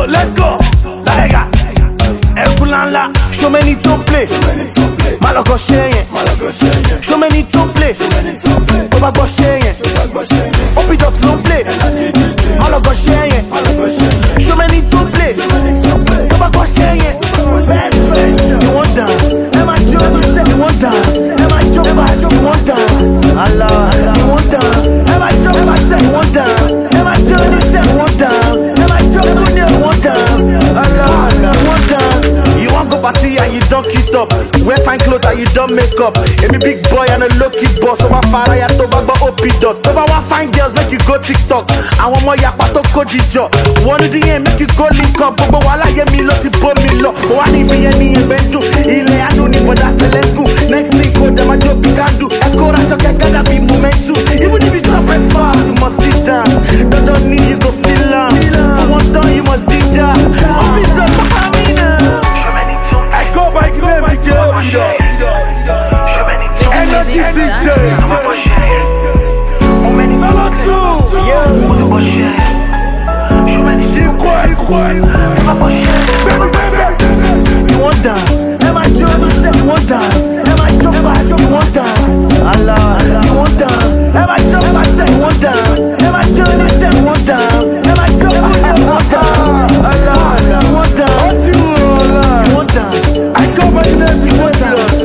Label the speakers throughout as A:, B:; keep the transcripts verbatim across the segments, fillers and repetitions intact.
A: go, let's go. Lega, Elkulala, show me need to play. Malago Shane, show me need to play. Obago Shane, Opidox no play. Malago Shane, show me need to play. Obago Shane, you want dance? Am I joking? You want dance? Am I joking? You want dance? Allah, you want dance? Am I joking? Am I saying you want dance? Am I joking? You want dance? Am I joking? You want dance? Allah, you want dance? You want go party and you don't keep up. Wear fine clothes and you don't make up. Amy big boy and a low key boss. So my father ya to baba opi dot. So my fine girls make you go TikTok. I want more ya pato koji jo. One of the end make you go link up. But while I hear me lot it bomb me low. But one me any and bendu. Ile I don't need but that's a lengu. Next thing go them a joke you can do. Echo rancho can gotta be moment too. Even if you drop it fast, you must still dance. Don't don't need you go feel am. For one time you must ginger. I'll be done for me now. I go by the name of Joe. And not the C J. Solo two. She quiet, quiet. Baby, baby. You want dance? Am I joking? You want dance? Am I joking? You want dance? Allah, you want dance? Am I joking? I say you want dance? Am I joking? You want dance? Am I joking? You want dance? Allah, you want dance? You want dance? I go by the name you want dance.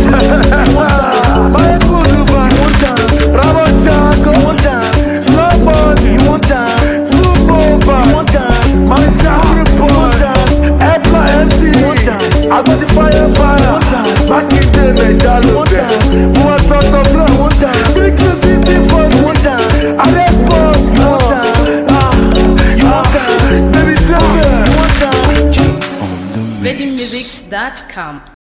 A: My good Luba, you want dance? Bravo Jaco, you want dance? Slow body, you want dance? Super over, you want dance? My Jackie boy, you want dance? Epla M C, you want dance? I got the fire, fire. Back in the day, you want dance? Who was talk of love, you want dance? Big you sixty four, you want dance? I let's go, you want dance? You want dance? Baby, tell me, you want dance?
B: Virgin Music dot com